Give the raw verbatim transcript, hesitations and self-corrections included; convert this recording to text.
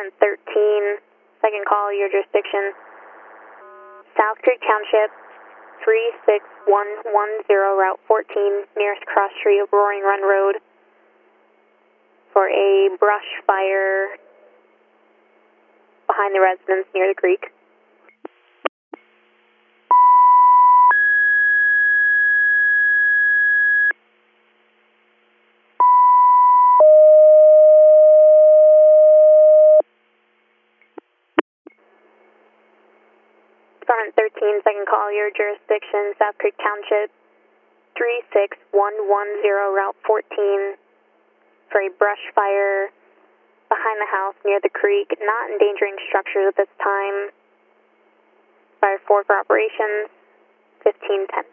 Department thirteen, second call, your jurisdiction. South Creek Township, three six one one zero, Route fourteen, nearest cross street of Roaring Run Road, for a brush fire behind the residence near the creek. Department thirteen, second call, your jurisdiction, South Creek Township, three six one one zero, Route fourteen, for a brush fire behind the house near the creek, not endangering structures at this time. Fire four for operations, fifteen ten.